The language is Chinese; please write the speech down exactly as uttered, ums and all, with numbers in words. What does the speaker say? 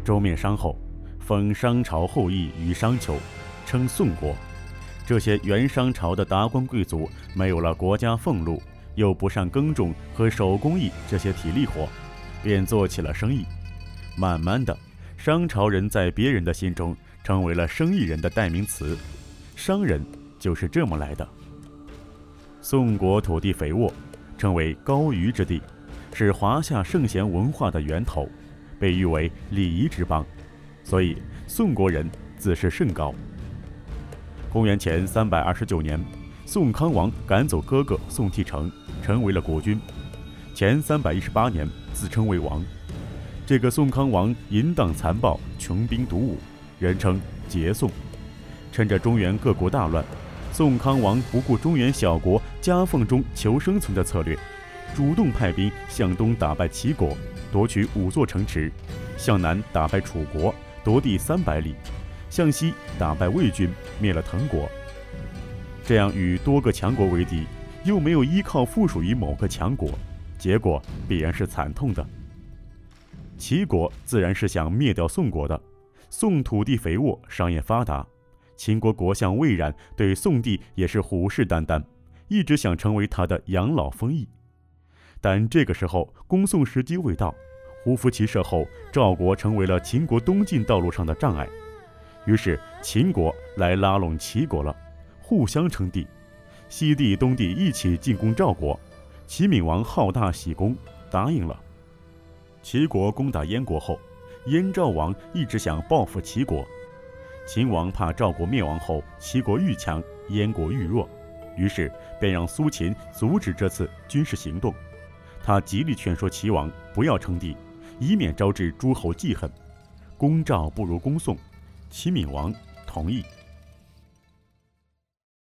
周灭商后，封商朝后裔于商丘，称宋国。这些原商朝的达官贵族没有了国家俸禄，又不善耕种和手工艺这些体力活，便做起了生意。慢慢的，商朝人在别人的心中成为了生意人的代名词，商人就是这么来的。宋国土地肥沃，称为高虞之地，是华夏圣贤文化的源头，被誉为礼仪之邦，所以宋国人自视甚高。公元前三百二十九年，宋康王赶走哥哥宋替成，成为了国君。前三百一十八年，自称为王。这个宋康王淫荡残暴，穷兵黩武，人称桀宋。趁着中原各国大乱，宋康王不顾中原小国夹缝中求生存的策略，主动派兵向东打败齐国，夺取五座城池；向南打败楚国，夺地三百里；向西打败魏军，灭了滕国。这样与多个强国为敌，又没有依靠附属于某个强国，结果必然是惨痛的。齐国自然是想灭掉宋国的。宋土地肥沃，商业发达，秦国国相魏冉对宋帝也是虎视眈眈，一直想成为他的养老封邑。但这个时候攻宋时机未到，胡服骑射后，赵国成为了秦国东进道路上的障碍。于是秦国来拉拢齐国了，互相称帝，西帝东帝一起进攻赵国。齐闵王好大喜功，答应了。齐国攻打燕国后，燕赵王一直想报复齐国。秦王怕赵国灭亡后齐国愈强，燕国愈弱，于是便让苏秦阻止这次军事行动。他极力劝说齐王不要称帝，以免招致诸侯记恨。攻赵不如攻宋，齐闵王同意。